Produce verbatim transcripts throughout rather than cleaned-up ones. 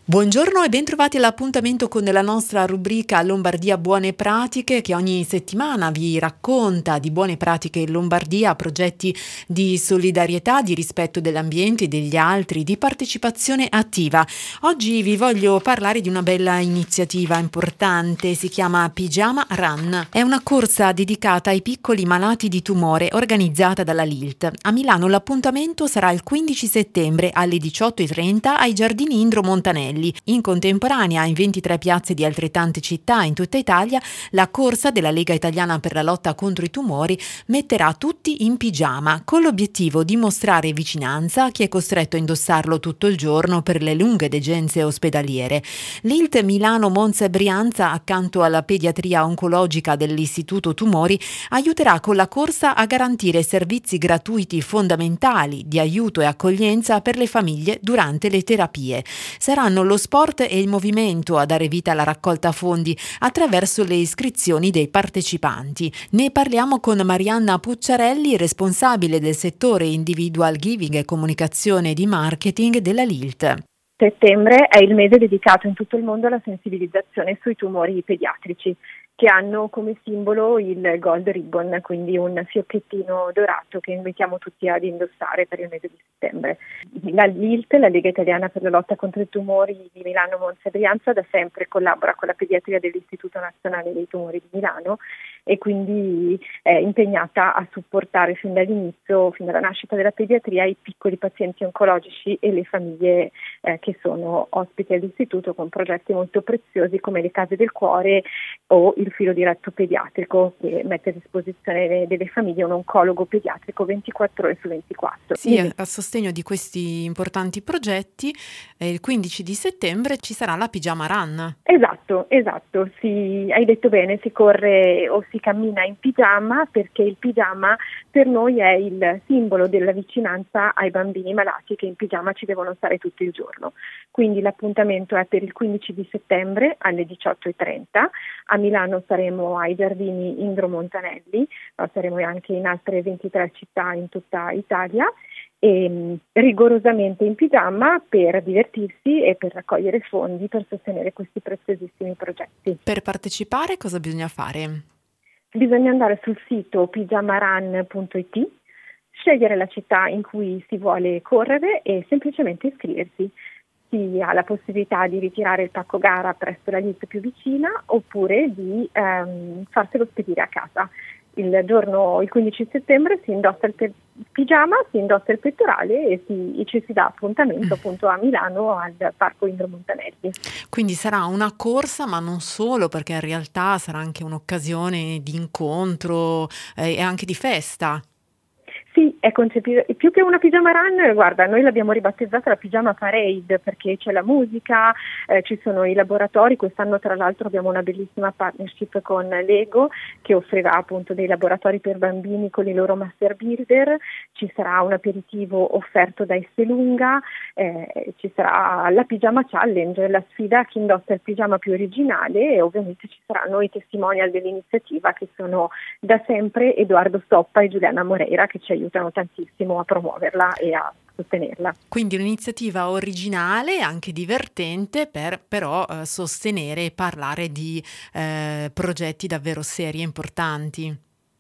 Buongiorno e bentrovati all'appuntamento con la nostra rubrica Lombardia Buone Pratiche, che ogni settimana vi racconta di buone pratiche in Lombardia, progetti di solidarietà, di rispetto dell'ambiente e degli altri, di partecipazione attiva. Oggi vi voglio parlare di una bella iniziativa importante, si chiama Pyjama Run. È una corsa dedicata ai piccoli malati di tumore organizzata dalla L I L T. A Milano l'appuntamento sarà il quindici settembre alle diciotto e trenta ai Giardini Indro Montanelli. In contemporanea, in ventitré piazze di altrettante città in tutta Italia, la corsa della Lega Italiana per la lotta contro i tumori metterà tutti in pigiama, con l'obiettivo di mostrare vicinanza a chi è costretto a indossarlo tutto il giorno per le lunghe degenze ospedaliere. L'I L T Milano Monza e Brianza, accanto alla pediatria oncologica dell'Istituto Tumori, aiuterà con la corsa a garantire servizi gratuiti fondamentali di aiuto e accoglienza per le famiglie durante le terapie. Saranno lo sport e il movimento a dare vita alla raccolta fondi attraverso le iscrizioni dei partecipanti. Ne parliamo con Marianna Pucciarelli, responsabile del settore Individual Giving e comunicazione di marketing della L I L T. Settembre è il mese dedicato in tutto il mondo alla sensibilizzazione sui tumori pediatrici, che hanno come simbolo il Gold Ribbon, quindi un fiocchettino dorato che invitiamo tutti ad indossare per il mese di settembre. La L I L T, la Lega Italiana per la lotta contro i tumori di Milano, Monza e Brianza, da sempre collabora con la pediatria dell'Istituto Nazionale dei Tumori di Milano e quindi è impegnata a supportare fin dall'inizio, fin dalla nascita della pediatria, i piccoli pazienti oncologici e le famiglie eh, che sono ospiti all'istituto, con progetti molto preziosi come le case del cuore o il filo diretto pediatrico, che mette a disposizione delle famiglie un oncologo pediatrico ventiquattro ore su ventiquattro. Sì, a, a sostegno di questi importanti progetti, eh, il quindici di settembre ci sarà la Pyjama Run. Esatto, esatto, si, hai detto bene, si corre o si cammina in pigiama, perché il pigiama per noi è il simbolo della vicinanza ai bambini malati che in pigiama ci devono stare tutto il giorno. Quindi l'appuntamento è per il quindici di settembre alle diciotto e trenta. A Milano saremo ai Giardini Indro Montanelli, ma saremo anche in altre ventitré città in tutta Italia, e rigorosamente in pigiama per divertirsi e per raccogliere fondi per sostenere questi preziosissimi progetti. Per partecipare cosa bisogna fare? Bisogna andare sul sito pyjamarun punto it, scegliere la città in cui si vuole correre e semplicemente iscriversi. Si ha la possibilità di ritirare il pacco gara presso la L I L T più vicina oppure di ehm, farselo spedire a casa. Il giorno, il quindici settembre, si indossa il pe- pigiama, si indossa il pettorale e, si, e ci si dà appuntamento appunto a Milano al Parco Indro Montanelli. Quindi sarà una corsa, ma non solo, perché in realtà sarà anche un'occasione di incontro eh, e anche di festa. Sì, è concepito, più che una pigiama run, guarda, noi l'abbiamo ribattezzata la pigiama parade perché c'è la musica, eh, ci sono i laboratori. Quest'anno tra l'altro abbiamo una bellissima partnership con Lego che offrirà appunto dei laboratori per bambini con i loro master builder, ci sarà un aperitivo offerto da Esselunga, eh, ci sarà la pigiama challenge, la sfida a chi indossa il pigiama più originale, e ovviamente ci saranno i testimonial dell'iniziativa che sono da sempre Edoardo Stoppa e Giuliana Moreira, che ci aiutano tantissimo a promuoverla e a sostenerla. Quindi un'iniziativa originale, anche divertente, per però eh, sostenere e parlare di eh, progetti davvero seri e importanti.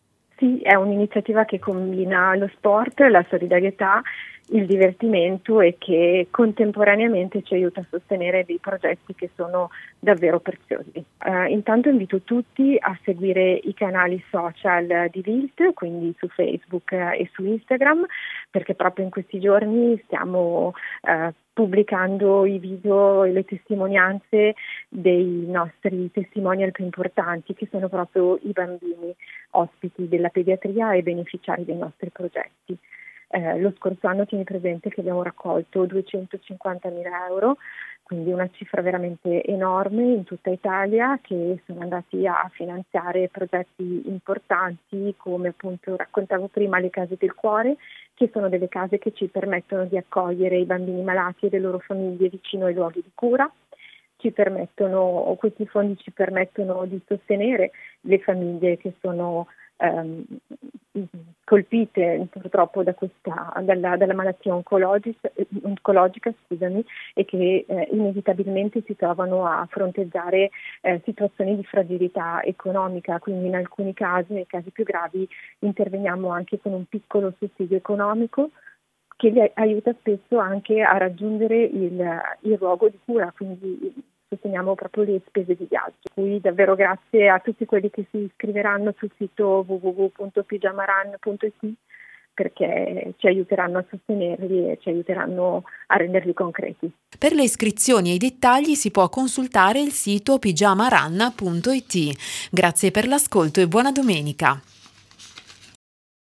Sì, è un'iniziativa che combina lo sport, la solidarietà, il divertimento e che contemporaneamente ci aiuta a sostenere dei progetti che sono davvero preziosi. Uh, intanto invito tutti a seguire i canali social di L I L T, quindi su Facebook e su Instagram, perché proprio in questi giorni stiamo uh, pubblicando i video e le testimonianze dei nostri testimonial più importanti, che sono proprio i bambini ospiti della pediatria e beneficiari dei nostri progetti. Eh, lo scorso anno tieni presente che abbiamo raccolto duecentocinquantamila euro, quindi una cifra veramente enorme in tutta Italia, che sono andati a finanziare progetti importanti come appunto raccontavo prima le case del cuore, che sono delle case che ci permettono di accogliere i bambini malati e le loro famiglie vicino ai luoghi di cura. Ci permettono, questi fondi ci permettono di sostenere le famiglie che sono ehm, mh, colpite purtroppo da questa, dalla, dalla malattia oncologica, oncologica scusami, e che eh, inevitabilmente si trovano a fronteggiare eh, situazioni di fragilità economica, quindi in alcuni casi, nei casi più gravi, interveniamo anche con un piccolo sussidio economico che li aiuta spesso anche a raggiungere il, il luogo di cura, quindi sosteniamo proprio le spese di viaggio. Quindi davvero grazie a tutti quelli che si iscriveranno sul sito w w w punto pyjamaran punto i t, perché ci aiuteranno a sostenerli e ci aiuteranno a renderli concreti. Per le iscrizioni e i dettagli si può consultare il sito pyjamaran punto i t. Grazie per l'ascolto e buona domenica.